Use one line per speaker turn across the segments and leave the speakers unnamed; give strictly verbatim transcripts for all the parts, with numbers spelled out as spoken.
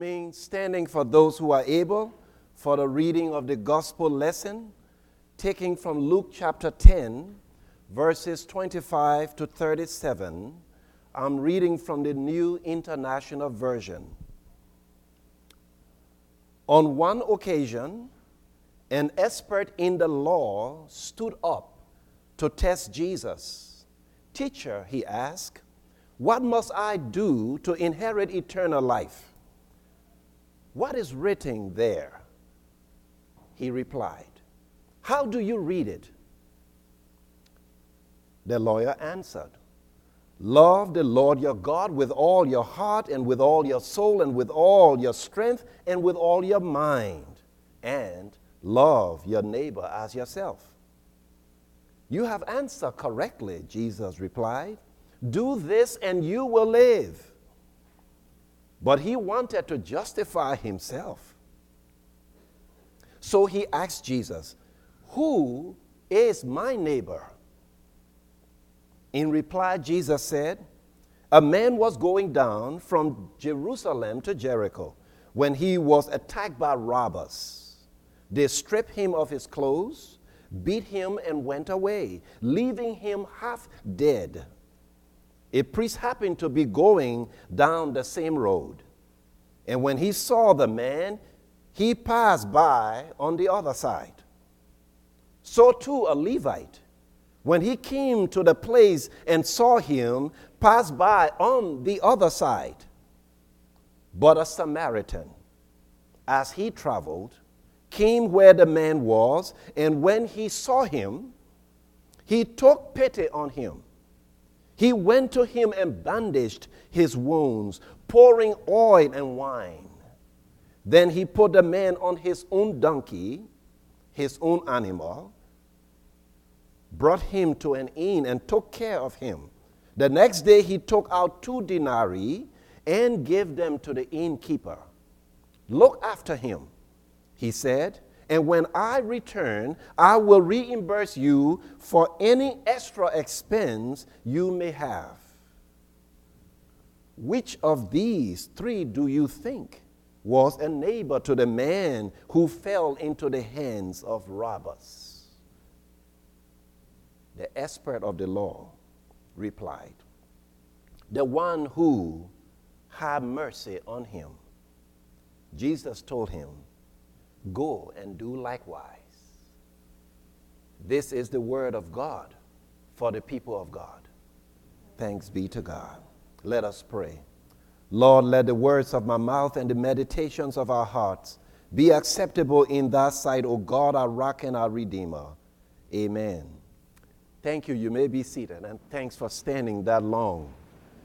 Remain standing for those who are able for the reading of the gospel lesson, taking from Luke chapter ten, verses twenty-five to thirty-seven. I'm reading from the New International Version. On one occasion, an expert in the law stood up to test Jesus. "Teacher," he asked, "what must I do to inherit eternal life?" "What is written there?" He replied. "How do you read it?" The lawyer answered, "Love the Lord your God with all your heart and with all your soul and with all your strength and with all your mind, and love your neighbor as yourself." "You have answered correctly," Jesus replied. "Do this and you will live." But he wanted to justify himself. So he asked Jesus, "Who is my neighbor?" In reply, Jesus said, "A man was going down from Jerusalem to Jericho when he was attacked by robbers. They stripped him of his clothes, beat him, and went away, leaving him half dead. A priest happened to be going down the same road, and when he saw the man, he passed by on the other side. So too a Levite, when he came to the place and saw him, passed by on the other side. But a Samaritan, as he traveled, came where the man was, and when he saw him, he took pity on him. He went to him and bandaged his wounds, pouring oil and wine. Then he put the man on his own donkey, his own animal, brought him to an inn and took care of him. The next day he took out two denarii and gave them to the innkeeper. "Look after him," he said, "and when I return, I will reimburse you for any extra expense you may have." Which of these three do you think was a neighbor to the man who fell into the hands of robbers? The expert of the law replied, "The one who had mercy on him." Jesus told him, "Go and do likewise." This is the word of God for the people of God. Thanks be to God. Let us pray. Lord, let the words of my mouth and the meditations of our hearts be acceptable in thy sight, O God, our rock and our redeemer. Amen. Thank you. You may be seated, and thanks for standing that long.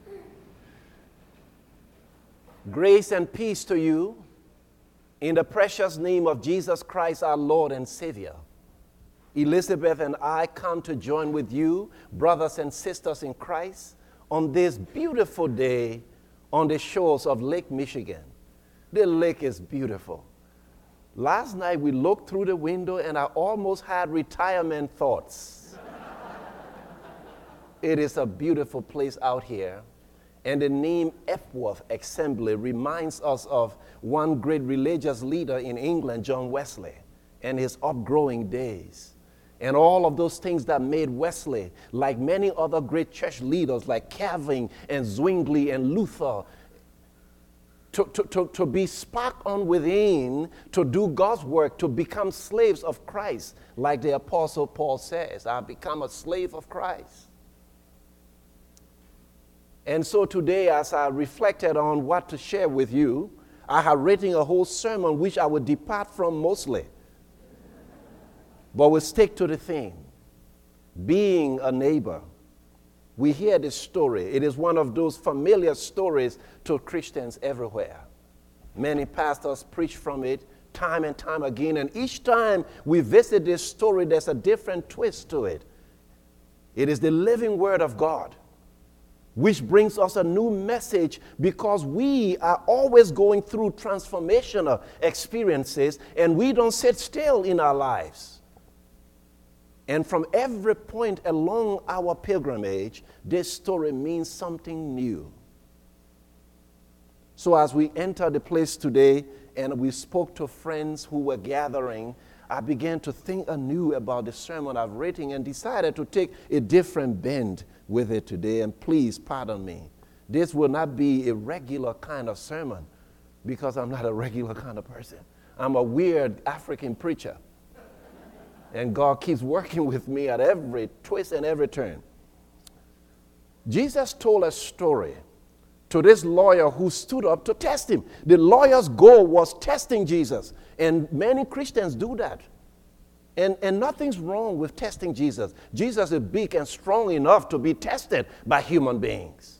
Grace and peace to you in the precious name of Jesus Christ, our Lord and Savior. Elizabeth and I come to join with you, brothers and sisters in Christ, on this beautiful day on the shores of Lake Michigan. The lake is beautiful. Last night we looked through the window and I almost had retirement thoughts. It is a beautiful place out here. And the name Epworth Assembly reminds us of one great religious leader in England, John Wesley, and his upgrowing days. And all of those things that made Wesley, like many other great church leaders like Calvin and Zwingli and Luther, to, to, to, to be sparked on within, to do God's work, to become slaves of Christ, like the Apostle Paul says, "I've become a slave of Christ." And so today, as I reflected on what to share with you, I have written a whole sermon which I would depart from mostly. But we'll stick to the theme, being a neighbor. We hear this story. It is one of those familiar stories to Christians everywhere. Many pastors preach from it time and time again, and each time we visit this story, there's a different twist to it. It is the living word of God, which brings us a new message because we are always going through transformational experiences, and we don't sit still in our lives. And from every point along our pilgrimage, this story means something new. So as we entered the place today and we spoke to friends who were gathering, I began to think anew about the sermon I've written and decided to take a different bend with it today. And please pardon me. This will not be a regular kind of sermon because I'm not a regular kind of person. I'm a weird African preacher. And God keeps working with me at every twist and every turn. Jesus told a story to this lawyer who stood up to test him. The lawyer's goal was testing Jesus. And many Christians do that. And, and nothing's wrong with testing Jesus. Jesus is big and strong enough to be tested by human beings.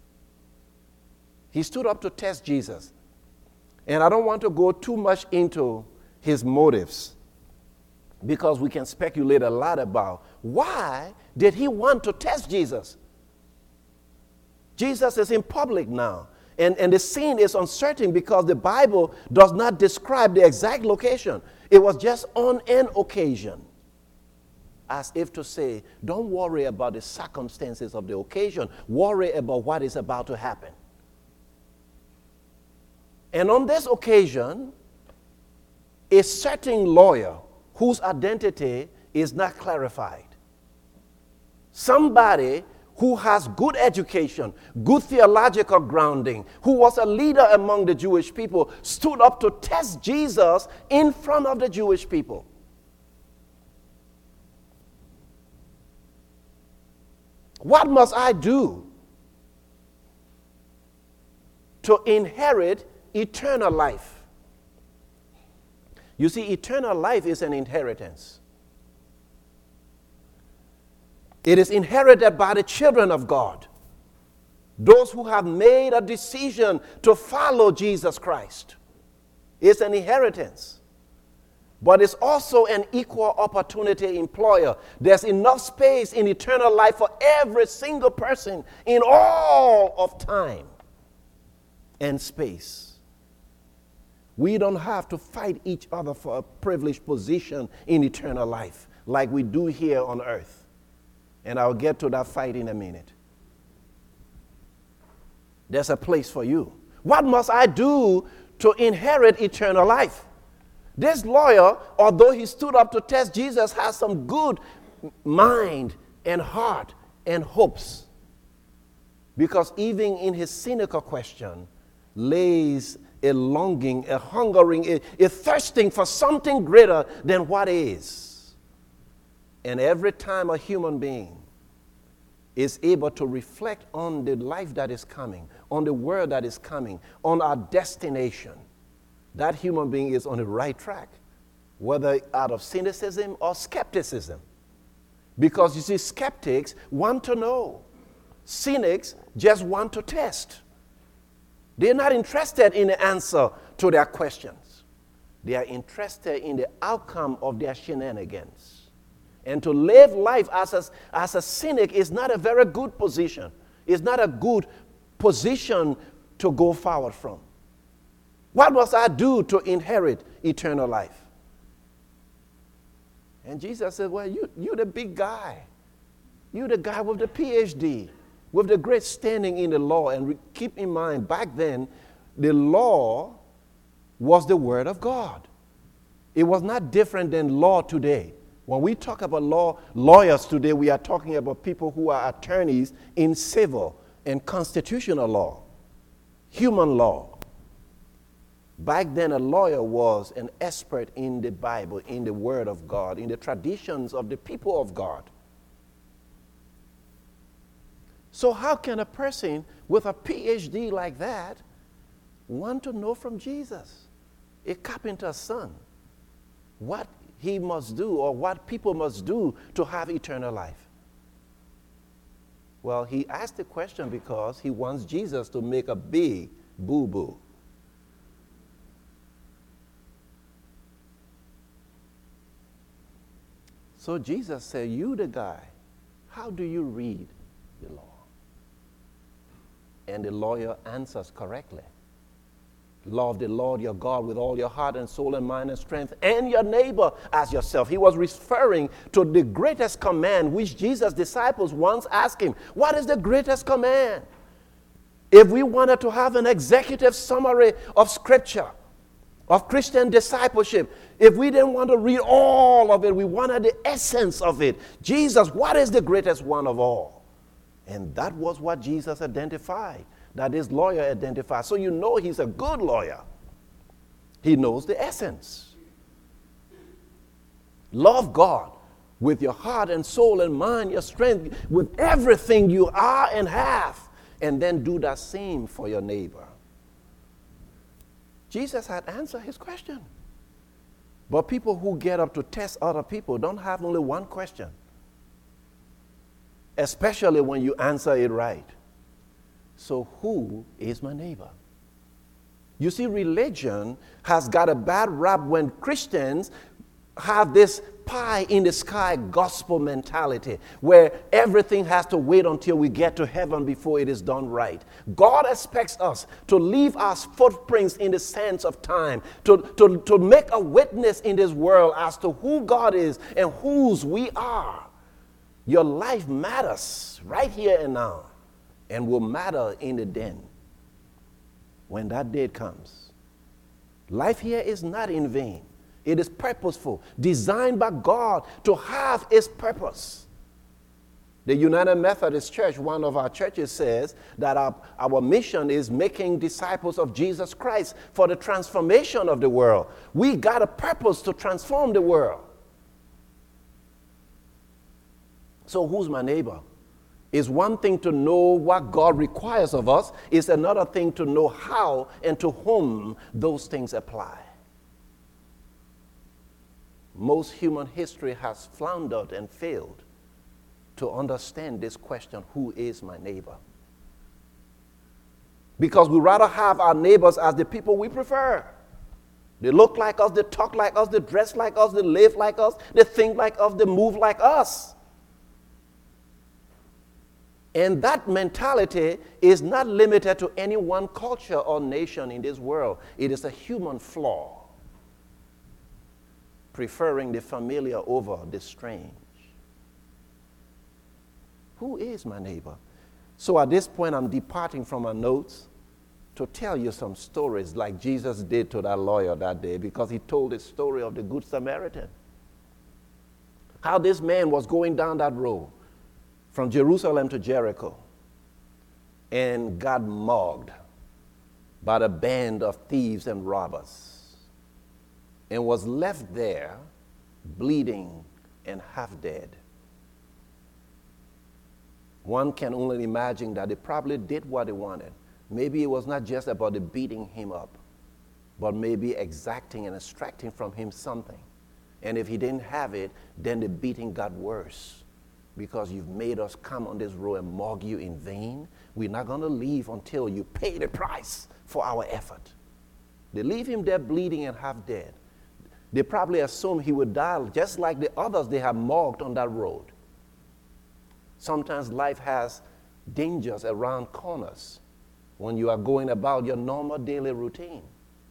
He stood up to test Jesus. And I don't want to go too much into his motives because we can speculate a lot about why did he want to test Jesus? Jesus is in public now, and, and the scene is uncertain because the Bible does not describe the exact location. It was just on an occasion, as if to say, don't worry about the circumstances of the occasion. Worry about what is about to happen. And on this occasion, a certain lawyer whose identity is not clarified, somebody who has good education, good theological grounding, who was a leader among the Jewish people, stood up to test Jesus in front of the Jewish people. What must I do to inherit eternal life? You see, eternal life is an inheritance. It is inherited by the children of God, those who have made a decision to follow Jesus Christ. It's an inheritance, but it's also an equal opportunity employer. There's enough space in eternal life for every single person in all of time and space. We don't have to fight each other for a privileged position in eternal life like we do here on earth. And I'll get to that fight in a minute. There's a place for you. What must I do to inherit eternal life? This lawyer, although he stood up to test Jesus, has some good mind and heart and hopes. Because even in his cynical question lays a longing, a hungering, a, a thirsting for something greater than what is. And every time a human being is able to reflect on the life that is coming, on the world that is coming, on our destination, that human being is on the right track, whether out of cynicism or skepticism. Because you see, skeptics want to know. Cynics just want to test. They're not interested in the answer to their questions. They are interested in the outcome of their shenanigans. And to live life as a, as a cynic is not a very good position. It's not a good position to go forward from. What must I do to inherit eternal life? And Jesus said, well, you, you're the big guy. You're the guy with the P H D, with the great standing in the law. And re- keep in mind, back then, the law was the word of God. It was not different than law today. When we talk about law, lawyers today, we are talking about people who are attorneys in civil and constitutional law, human law. Back then, a lawyer was an expert in the Bible, in the Word of God, in the traditions of the people of God. So how can a person with a P H D like that want to know from Jesus, a carpenter's son, what he must do or what people must do to have eternal life? Well, he asked the question because he wants Jesus to make a big boo-boo. So Jesus said, you the guy, how do you read the law? And the lawyer answers correctly. Love the Lord your God with all your heart and soul and mind and strength, and your neighbor as yourself. He was referring to the greatest command which Jesus' disciples once asked him, what is the greatest command? If we wanted to have an executive summary of Scripture, of Christian discipleship, if we didn't want to read all of it, we wanted the essence of it. Jesus, what is the greatest one of all? And that was what Jesus identified, that this lawyer identified. So you know he's a good lawyer. He knows the essence. Love God with your heart and soul and mind, your strength, with everything you are and have, and then do that same for your neighbor. Jesus had answered his question. But people who get up to test other people don't have only one question, especially when you answer it right. So who is my neighbor? You see, religion has got a bad rap when Christians have this pie in the sky gospel mentality where everything has to wait until we get to heaven before it is done right. God expects us to leave our footprints in the sands of time, to, to, to make a witness in this world as to who God is and whose we are. Your life matters right here and now and will matter in the den when that day comes. Life here is not in vain. It is purposeful, designed by God to have its purpose. The United Methodist Church, one of our churches, says that our, our mission is making disciples of Jesus Christ for the transformation of the world. We got a purpose to transform the world. So who's my neighbor? It's one thing to know what God requires of us. It's another thing to know how and to whom those things apply. Most human history has floundered and failed to understand this question, who is my neighbor? Because we rather have our neighbors as the people we prefer. They look like us, they talk like us, they dress like us, they live like us, they think like us, they move like us. And that mentality is not limited to any one culture or nation in this world. It is a human flaw, preferring the familiar over the strange. Who is my neighbor? So at this point, I'm departing from my notes to tell you some stories like Jesus did to that lawyer that day, because he told the story of the Good Samaritan. How this man was going down that road from Jerusalem to Jericho and got mugged by a band of thieves and robbers and was left there bleeding and half dead. One can only imagine that they probably did what they wanted. Maybe it was not just about the beating him up, but maybe exacting and extracting from him something. And if he didn't have it, then the beating got worse. Because you've made us come on this road and mug you in vain. We're not going to leave until you pay the price for our effort. They leave him there bleeding and half dead. They probably assume he would die just like the others they have mugged on that road. Sometimes life has dangers around corners when you are going about your normal daily routine.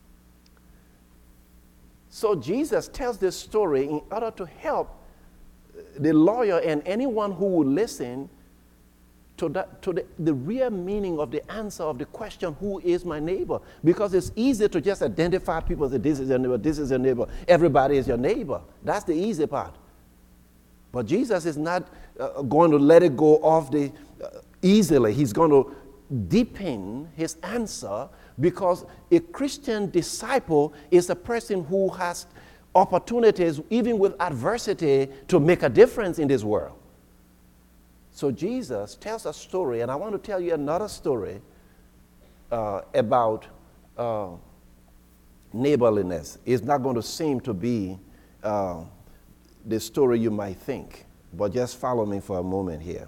So Jesus tells this story in order to help the lawyer and anyone who will listen to, that, to the, the real meaning of the answer of the question, who is my neighbor? Because it's easy to just identify people and say, this is your neighbor, this is your neighbor. Everybody is your neighbor. That's the easy part. But Jesus is not uh, going to let it go off the, uh, easily. He's going to deepen his answer, because a Christian disciple is a person who has opportunities, even with adversity, to make a difference in this world. So Jesus tells a story, and I want to tell you another story uh, about uh, neighborliness. It's not going to seem to be uh, the story you might think, but just follow me for a moment here.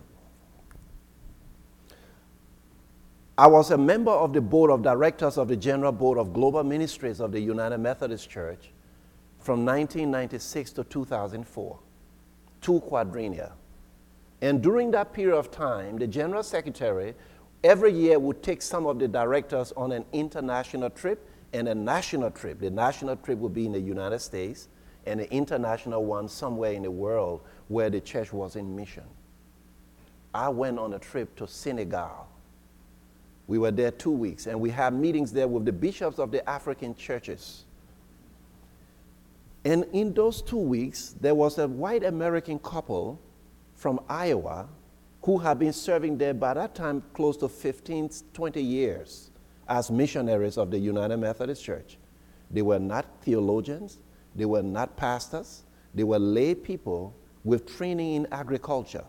I was a member of the board of directors of the General Board of Global Ministries of the United Methodist Church from nineteen ninety-six to two thousand four, two quadrennia. And during that period of time, the General Secretary every year would take some of the directors on an international trip and a national trip. The national trip would be in the United States, and the international one somewhere in the world where the church was in mission. I went on a trip to Senegal We were there two weeks, and we had meetings there with the bishops of the African churches. And in those two weeks, there was a white American couple from Iowa who had been serving there by that time close to fifteen, twenty years as missionaries of the United Methodist Church. They were not theologians, they were not pastors, they were lay people with training in agriculture.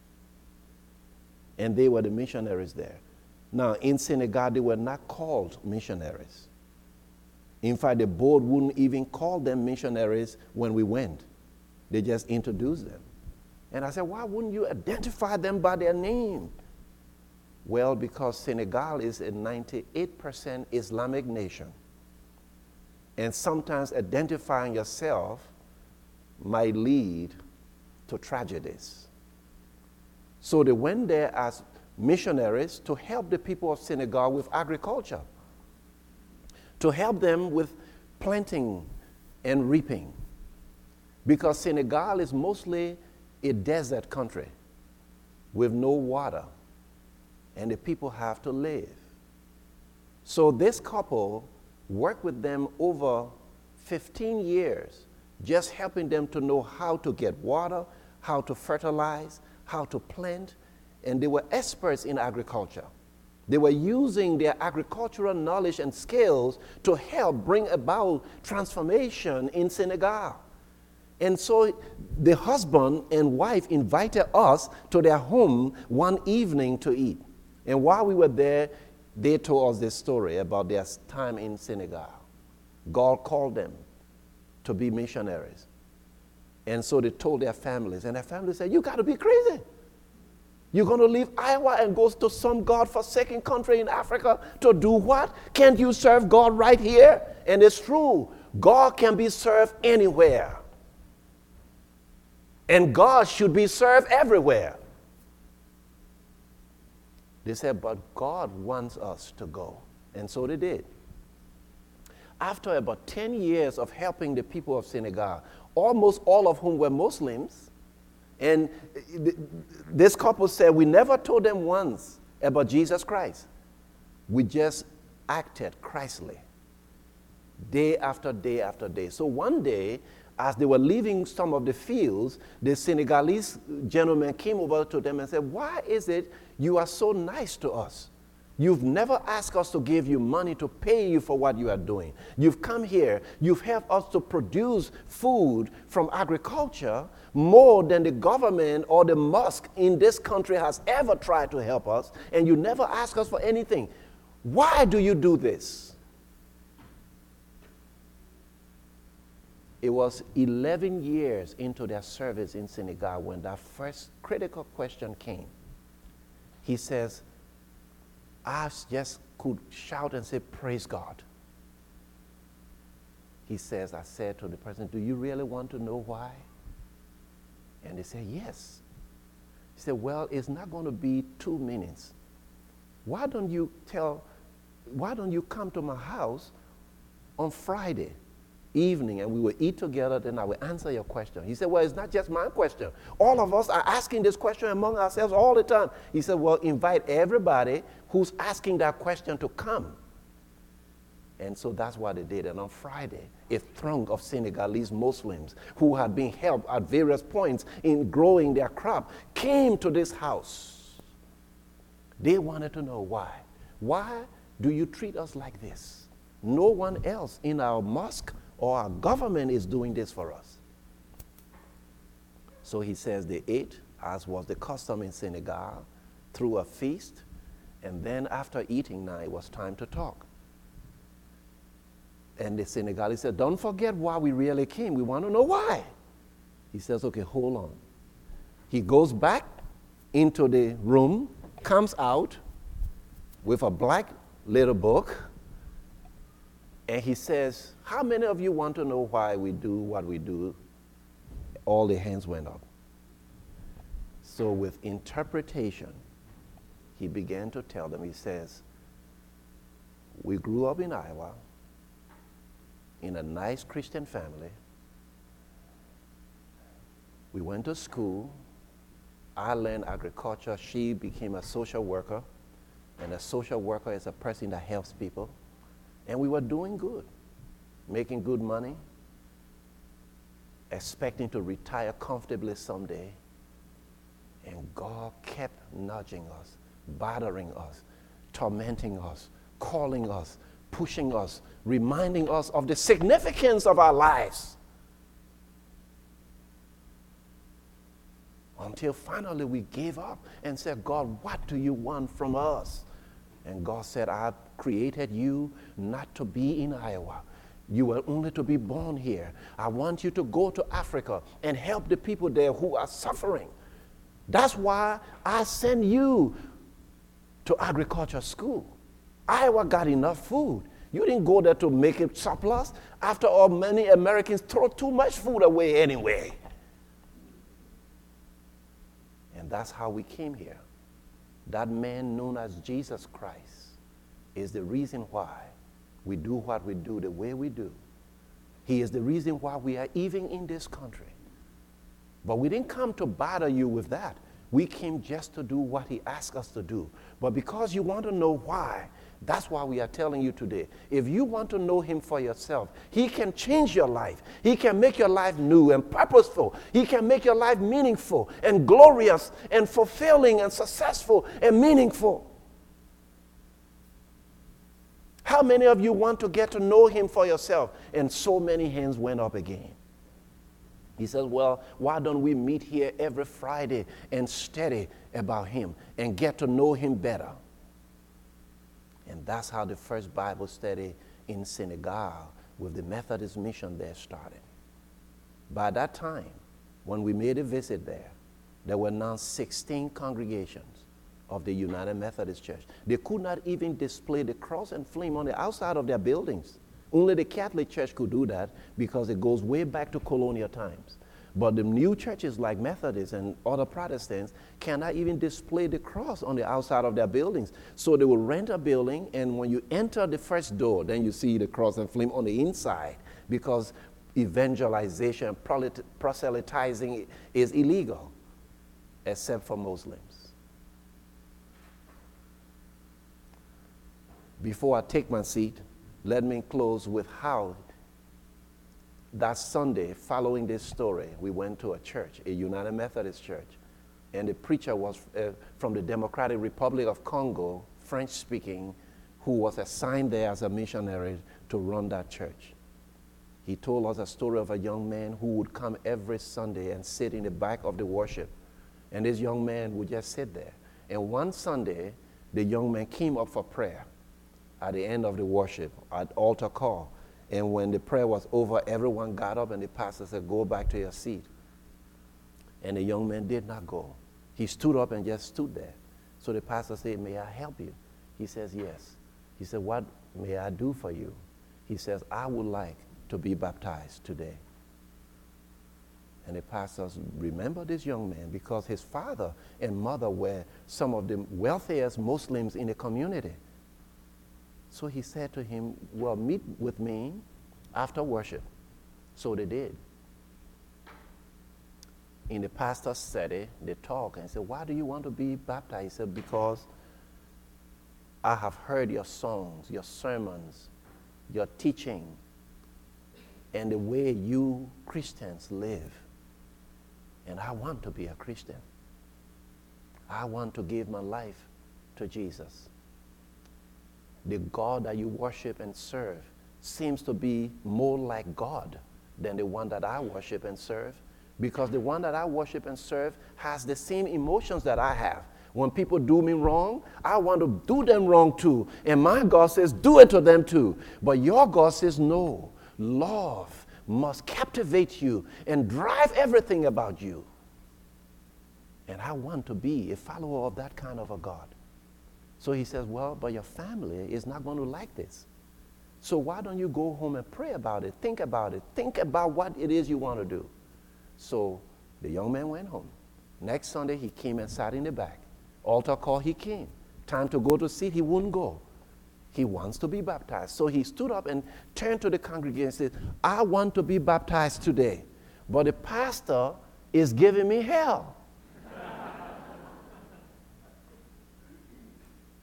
And they were the missionaries there. Now, in Senegal, they were not called missionaries. In fact, the board wouldn't even call them missionaries when we went. They just introduced them. And I said, why wouldn't you identify them by their name? Well, because Senegal is a ninety-eight percent Islamic nation. And sometimes identifying yourself might lead to tragedies. So they went there as missionaries to help the people of Senegal with agriculture, to help them with planting and reaping. Because Senegal is mostly a desert country with no water, and the people have to live. So this couple worked with them over fifteen years, just helping them to know how to get water, how to fertilize, how to plant, and they were experts in agriculture. They were using their agricultural knowledge and skills to help bring about transformation in Senegal. And so the husband and wife invited us to their home one evening to eat. And while we were there, they told us this story about their time in Senegal. God called them to be missionaries. And so they told their families, and their families said, you got to be crazy. You're going to leave Iowa and go to some God-forsaken country in Africa to do what? Can't you serve God right here? And it's true. God can be served anywhere. And God should be served everywhere. They said, but God wants us to go. And so they did. After about ten years of helping the people of Senegal, almost all of whom were Muslims, and this couple said, we never told them once about Jesus Christ. We just acted Christly, day after day after day. So one day, as they were leaving some of the fields, the Senegalese gentleman came over to them and said, why is it you are so nice to us? You've never asked us to give you money to pay you for what you are doing. You've come here, you've helped us to produce food from agriculture more than the government or the mosque in this country has ever tried to help us, and you never ask us for anything. Why do you do this? It was eleven years into their service in Senegal when that first critical question came. He says, I just could shout and say, praise God. He says, I said to the person, do you really want to know why? And they said, yes. He said, well, it's not going to be two minutes. Why don't you tell, why don't you come to my house on Friday evening and we will eat together, then I will answer your question. He said, well, it's not just my question. All of us are asking this question among ourselves all the time. He said, well, invite everybody who's asking that question to come. And so that's what they did. And on Friday, a throng of Senegalese Muslims who had been helped at various points in growing their crop came to this house. They wanted to know why. Why do you treat us like this? No one else in our mosque or our government is doing this for us. So he says they ate, as was the custom in Senegal, through a feast. And then after eating now, it was time to talk. And the Senegalese said, don't forget why we really came. We want to know why. He says, okay, hold on. He goes back into the room, comes out with a black little book, and he says, how many of you want to know why we do what we do? All the hands went up. So with interpretation, he began to tell them, he says, we grew up in Iowa in a nice Christian family. We went to school. I learned agriculture. She became a social worker. And a social worker is a person that helps people. And we were doing good, making good money, expecting to retire comfortably someday. And God kept nudging us, bothering us, tormenting us, calling us, pushing us, reminding us of the significance of our lives. Until finally we gave up and said, God, what do you want from us? And God said, I created you not to be in Iowa. You were only to be born here. I want you to go to Africa and help the people there who are suffering. That's why I send you to agriculture school. Iowa got enough food. You didn't go there to make it surplus. After all, many Americans throw too much food away anyway. And that's how we came here. That man known as Jesus Christ is the reason why we do what we do the way we do. He is the reason why we are even in this country. But we didn't come to bother you with that. We came just to do what he asked us to do. But because you want to know why, that's why we are telling you today. If you want to know him for yourself, he can change your life. He can make your life new and purposeful. He can make your life meaningful and glorious and fulfilling and successful and meaningful. How many of you want to get to know him for yourself? And so many hands went up again. He says, well, why don't we meet here every Friday and study about him and get to know him better? And that's how the first Bible study in Senegal with the Methodist mission there started. By that time, when we made a visit there, there were now sixteen congregations of the United Methodist Church. They could not even display the cross and flame on the outside of their buildings. Only the Catholic Church could do that because it goes way back to colonial times. But the new churches like Methodists and other Protestants cannot even display the cross on the outside of their buildings. So they will rent a building, and when you enter the first door, then you see the cross and flame on the inside, because evangelization, proselytizing is illegal, except for Muslims. Before I take my seat, let me close with how that Sunday, following this story, we went to a church, a United Methodist church, and the preacher was uh, from the Democratic Republic of Congo, French-speaking, who was assigned there as a missionary to run that church. He told us a story of a young man who would come every Sunday and sit in the back of the worship, and this young man would just sit there. And one Sunday, the young man came up for prayer at the end of the worship, at altar call. And when the prayer was over, everyone got up and the pastor said, go back to your seat. And the young man did not go. He stood up and just stood there. So the pastor said, may I help you? He says, yes. He said, what may I do for you? He says, I would like to be baptized today. And the pastor remembered this young man because his father and mother were some of the wealthiest Muslims in the community. So he said to him, well, meet with me after worship. So they did. In the pastor's study, they talked and said, why do you want to be baptized? He said, because I have heard your songs, your sermons, your teaching, and the way you Christians live. And I want to be a Christian. I want to give my life to Jesus. The God that you worship and serve seems to be more like God than the one that I worship and serve, because the one that I worship and serve has the same emotions that I have. When people do me wrong, I want to do them wrong too. And my God says, do it to them too. But your God says, no. Love must captivate you and drive everything about you. And I want to be a follower of that kind of a God. So he says, well, but your family is not going to like this. So why don't you go home and pray about it? Think about it. Think about what it is you want to do. So the young man went home. Next Sunday, he came and sat in the back. Altar call, he came. Time to go to seat, he wouldn't go. He wants to be baptized. So he stood up and turned to the congregation and said, I want to be baptized today, but the pastor is giving me hell.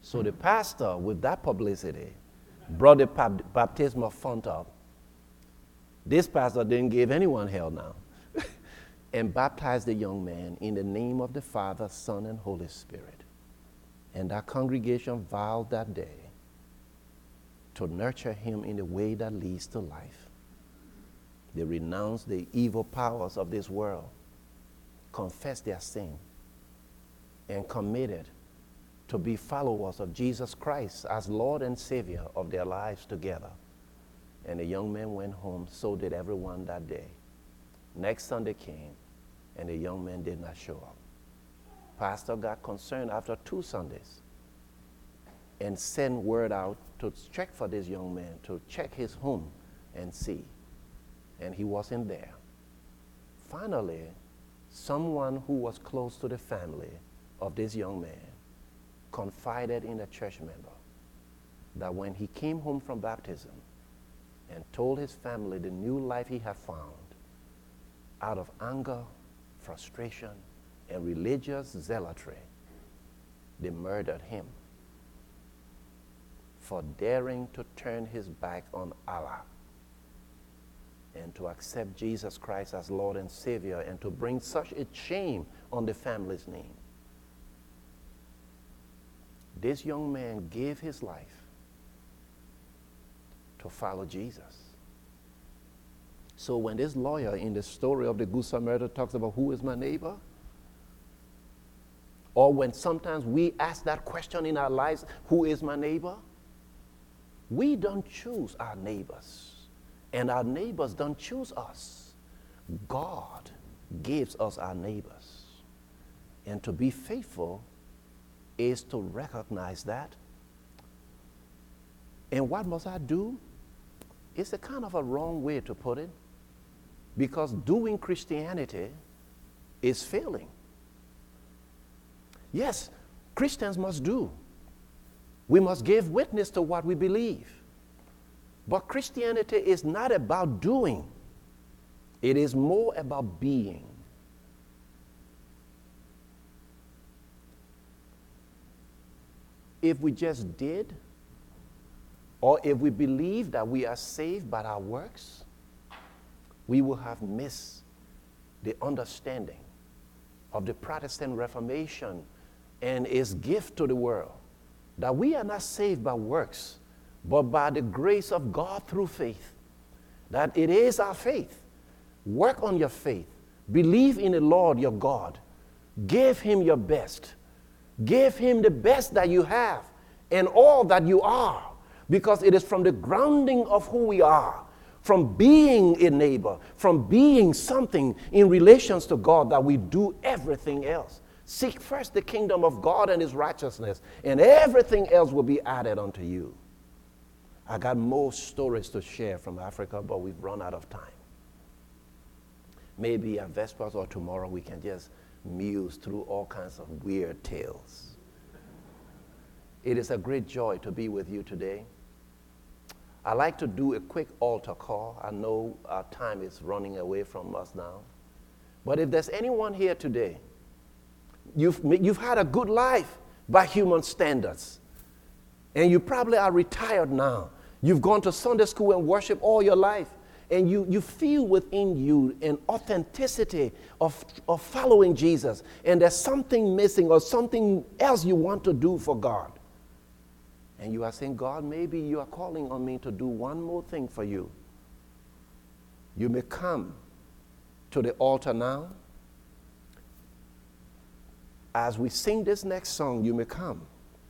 So the pastor, with that publicity, brought the bap- baptismal font up. This pastor didn't give anyone hell now. And baptized the young man in the name of the Father, Son, and Holy Spirit. And that congregation vowed that day to nurture him in the way that leads to life. They renounced the evil powers of this world, confessed their sin, and committed to be followers of Jesus Christ as Lord and Savior of their lives together. And the young man went home, so did everyone that day. Next Sunday came, and the young man did not show up. Pastor got concerned after two Sundays and sent word out to check for this young man, to check his home and see. And he wasn't there. Finally, someone who was close to the family of this young man confided in a church member that when he came home from baptism and told his family the new life he had found, out of anger, frustration, and religious zealotry, they murdered him for daring to turn his back on Allah and to accept Jesus Christ as Lord and Savior and to bring such a shame on the family's name. This young man gave his life to follow Jesus. So when this lawyer in the story of the Good Samaritan talks about who is my neighbor, or when sometimes we ask that question in our lives, who is my neighbor? We don't choose our neighbors, and our neighbors don't choose us. God gives us our neighbors. And to be faithful is to recognize that. And what must I do? It's a kind of a wrong way to put it, because doing Christianity is failing. Yes, Christians must do. We must give witness to what we believe. But Christianity is not about doing. It is more about being. If we just did, or if we believe that we are saved by our works, we will have missed the understanding of the Protestant Reformation and its gift to the world, that we are not saved by works, but by the grace of God through faith. That it is our faith. Work on your faith. Believe in the Lord your God. Give him your best. Give him the best that you have and all that you are, because it is from the grounding of who we are, from being a neighbor, from being something in relations to God, that we do everything else. Seek first the kingdom of God and his righteousness, and everything else will be added unto you. I got more stories to share from Africa, but we've run out of time. Maybe at Vespers or tomorrow we can just muse through all kinds of weird tales. It is a great joy to be with you today. I like to do a quick altar call. I know our time is running away from us now. But if there's anyone here today, you've, you've had a good life by human standards, and you probably are retired now. You've gone to Sunday school and worship all your life, and you, you feel within you an authenticity of, of following Jesus, and there's something missing or something else you want to do for God. And you are saying, God, maybe you are calling on me to do one more thing for you. You may come to the altar now. As we sing this next song, you may come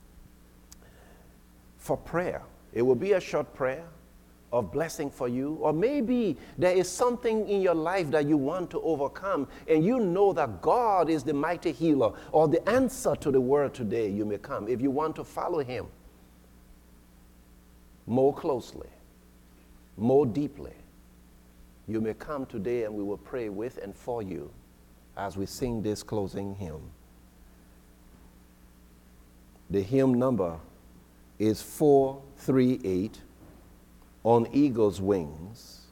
for prayer. It will be a short prayer of blessing for you. Or maybe there is something in your life that you want to overcome, and you know that God is the mighty healer or the answer to the world today. You may come. If you want to follow him more closely, more deeply, you may come today, and we will pray with and for you as we sing this closing hymn. The hymn number is four three eight, On Eagle's Wings.